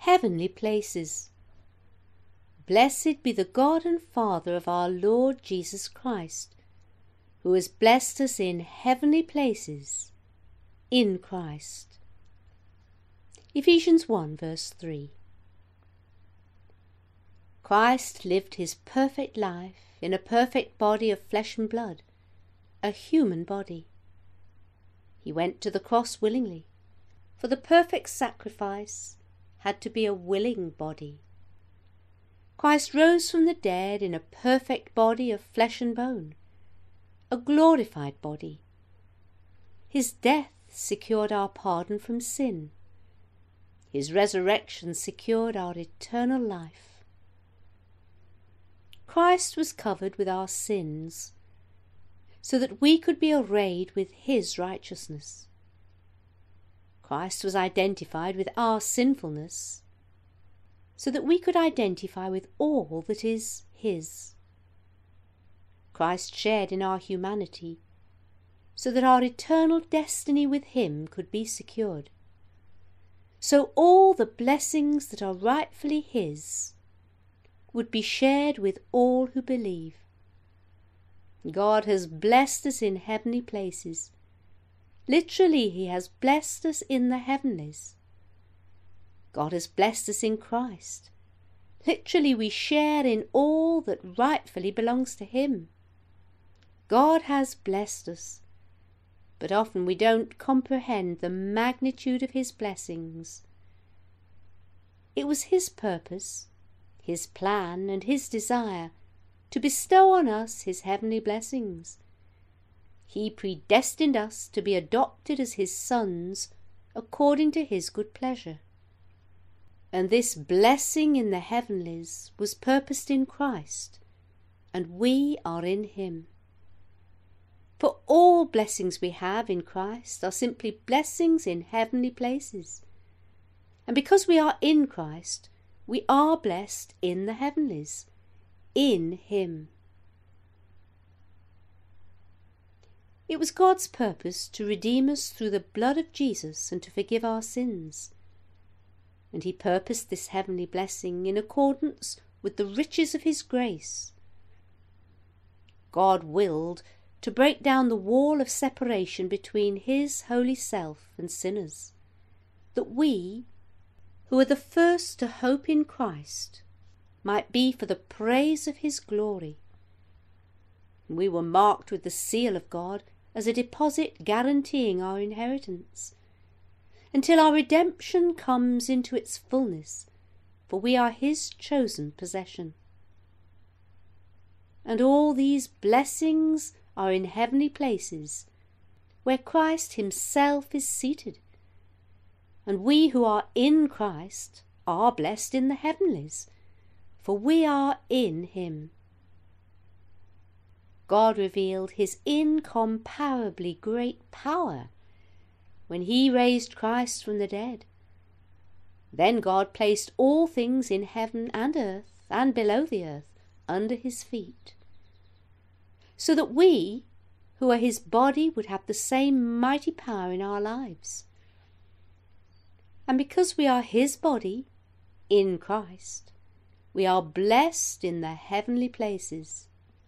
heavenly places. Blessed be the God and Father of our Lord Jesus Christ, who has blessed us in heavenly places in Christ. Ephesians 1 verse 3. Christ lived his perfect life in a perfect body of flesh and blood, a human body. He went to the cross willingly, for the perfect sacrifice had to be a willing body. Christ rose from the dead in a perfect body of flesh and bone, a glorified body. His death secured our pardon from sin. His resurrection secured our eternal life. Christ was covered with our sins, so that we could be arrayed with his righteousness. Christ was identified with our sinfulness, so that we could identify with all that is his. Christ shared in our humanity, so that our eternal destiny with him could be secured. So all the blessings that are rightfully his would be shared with all who believe. God has blessed us in heavenly places. Literally, he has blessed us in the heavenlies. God has blessed us in Christ. Literally, we share in all that rightfully belongs to him. God has blessed us, but often we don't comprehend the magnitude of his blessings. It was his purpose, his plan, and his desire to bestow on us his heavenly blessings. He predestined us to be adopted as his sons according to his good pleasure. And this blessing in the heavenlies was purposed in Christ, and we are in him. For all blessings we have in Christ are simply blessings in heavenly places. And because we are in Christ, we are blessed in the heavenlies, in him. It was God's purpose to redeem us through the blood of Jesus and to forgive our sins. And he purposed this heavenly blessing in accordance with the riches of his grace. God willed to break down the wall of separation between his holy self and sinners, that we, who are the first to hope in Christ, might be for the praise of his glory. We were marked with the seal of God as a deposit guaranteeing our inheritance, until our redemption comes into its fullness, for we are his chosen possession. And all these blessings are in heavenly places, where Christ himself is seated. And we who are in Christ are blessed in the heavenlies, for we are in him. God revealed his incomparably great power when he raised Christ from the dead. Then God placed all things in heaven and earth and below the earth under his feet, so that we, who are his body, would have the same mighty power in our lives. And because we are his body in Christ, we are blessed in the heavenly places.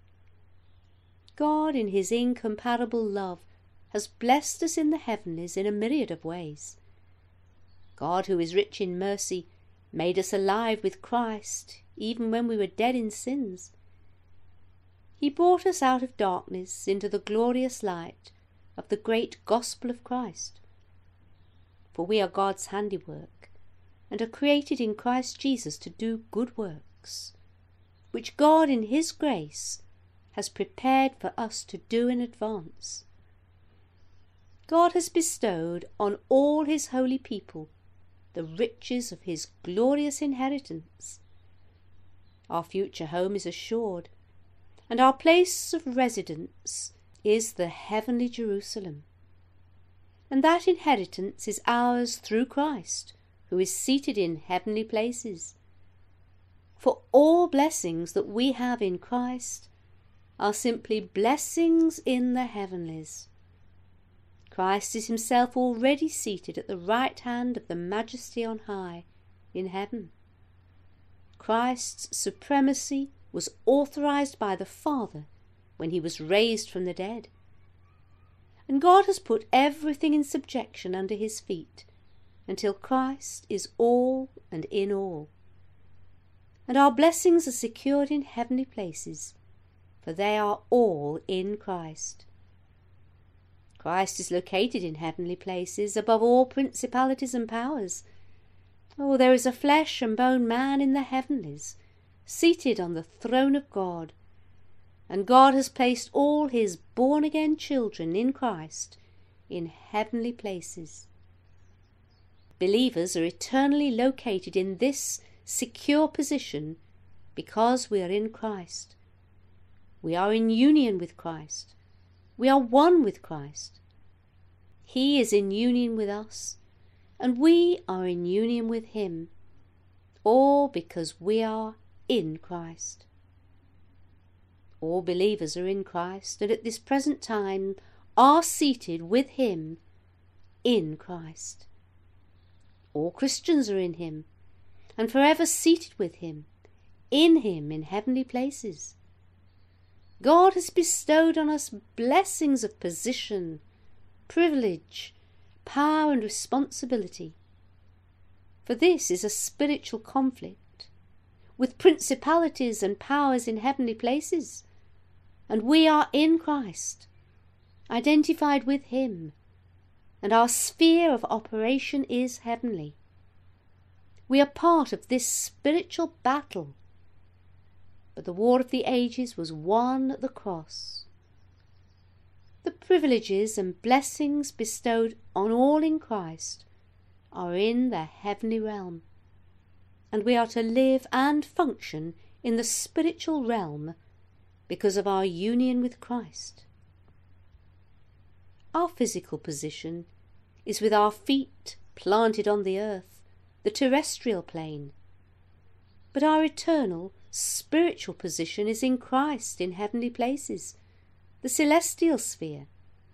God, in his incomparable love, has blessed us in the heavenlies in a myriad of ways. God, who is rich in mercy, made us alive with Christ, even when we were dead in sins. He brought us out of darkness into the glorious light of the great gospel of Christ. For we are God's handiwork, and are created in Christ Jesus to do good works, which God in his grace has prepared for us to do in advance. God has bestowed on all his holy people the riches of his glorious inheritance. Our future home is assured, and our place of residence is the heavenly Jerusalem. And that inheritance is ours through Christ, who is seated in heavenly places. For all blessings that we have in Christ are simply blessings in the heavenlies. Christ is himself already seated at the right hand of the Majesty on high, in heaven. Christ's supremacy was authorized by the Father when he was raised from the dead. And God has put everything in subjection under his feet until Christ is all and in all. And our blessings are secured in heavenly places, for they are all in Christ. Christ is located in heavenly places above all principalities and powers. Oh, there is a flesh and bone man in the heavenlies, seated on the throne of God, and God has placed all his born-again children in Christ in heavenly places. Believers are eternally located in this secure position because we are in Christ. We are in union with Christ. We are one with Christ. He is in union with us, and we are in union with him, all because we are in Christ. All believers are in Christ, and at this present time are seated with him in Christ. All Christians are in him, and forever seated with him in heavenly places. God has bestowed on us blessings of position, privilege, power and responsibility. For this is a spiritual conflict with principalities and powers in heavenly places, and we are in Christ, identified with him, and our sphere of operation is heavenly. We are part of this spiritual battle, but the war of the ages was won at the cross. The privileges and blessings bestowed on all in Christ are in the heavenly realm, and we are to live and function in the spiritual realm because of our union with Christ. Our physical position is with our feet planted on the earth, the terrestrial plane, but our eternal spiritual position is in Christ in heavenly places, the celestial sphere.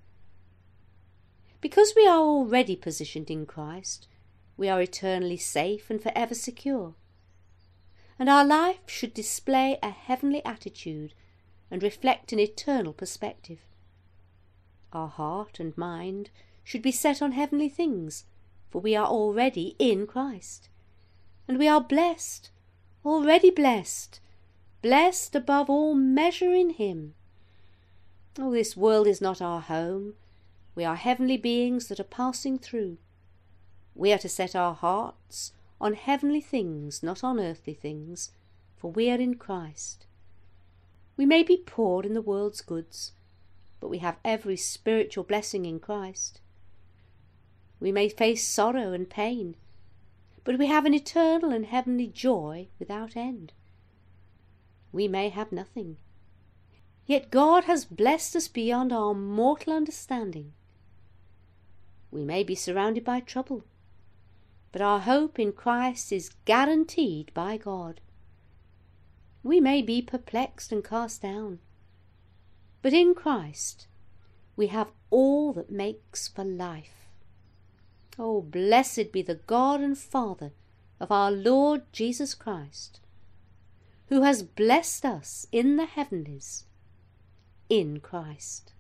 Because we are already positioned in Christ, we are eternally safe and forever secure, and our life should display a heavenly attitude and reflect an eternal perspective. Our heart and mind should be set on heavenly things, for we are already in Christ, and we are blessed, already blessed, blessed above all measure in him. Oh, this world is not our home. We are heavenly beings that are passing through. We are to set our hearts on heavenly things, not on earthly things, for we are in Christ. We may be poor in the world's goods, but we have every spiritual blessing in Christ. We may face sorrow and pain, but we have an eternal and heavenly joy without end. We may have nothing, yet God has blessed us beyond our mortal understanding. We may be surrounded by trouble, but our hope in Christ is guaranteed by God. We may be perplexed and cast down, but in Christ we have all that makes for life. Oh, blessed be the God and Father of our Lord Jesus Christ, who has blessed us in the heavenlies in Christ.